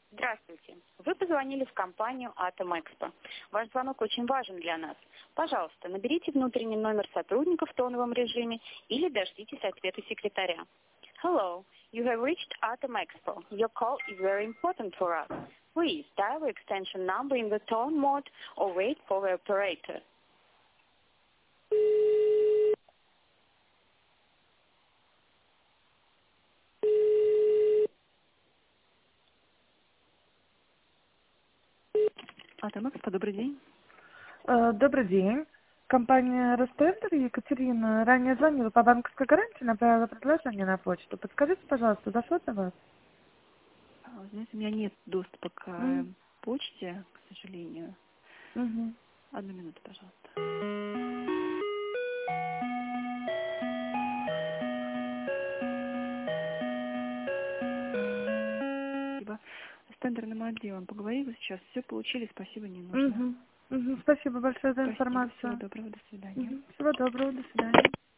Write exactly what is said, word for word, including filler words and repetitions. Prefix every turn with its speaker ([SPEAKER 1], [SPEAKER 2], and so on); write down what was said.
[SPEAKER 1] Здравствуйте. Вы позвонили в компанию Atom Expo. Ваш звонок очень важен для нас. Пожалуйста, наберите внутренний номер сотрудника в тоновом режиме или дождитесь ответа секретаря. Hello, you have reached Atom Expo. Your call is very important for us. Please dial the extension number in the tone mode or wait for the operator. Atom Expo, добрый день.
[SPEAKER 2] Э, Добрый день. Компания Ростендер, Екатерина. Ранее звонила по банковской гарантии, направила предложение на почту. Подскажите, пожалуйста, дошло до вас?
[SPEAKER 1] А, Знаете, у меня нет доступа к э,
[SPEAKER 2] М,
[SPEAKER 1] почте, к сожалению.
[SPEAKER 2] мгм.
[SPEAKER 1] Одну минуту, пожалуйста. Спасибо. С тендерным отделом поговорила сейчас. Все получили, спасибо, не нужно.
[SPEAKER 2] Мгм. Мгм. Спасибо большое за
[SPEAKER 1] Спасибо, всего
[SPEAKER 2] информацию.
[SPEAKER 1] доброго, до свидания.
[SPEAKER 2] Мгм. Всего доброго, до свидания.